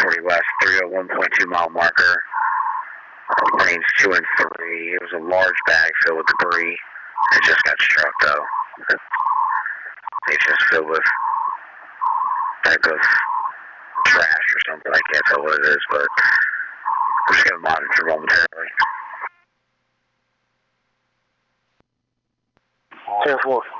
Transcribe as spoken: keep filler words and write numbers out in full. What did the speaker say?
forty west, three oh one point two mile marker. Lanes two and three. It was a large bag filled with debris. It just got struck though. It's just filled with type of trash or something. I can't tell what it is, but we're just gonna monitor momentarily. ten four.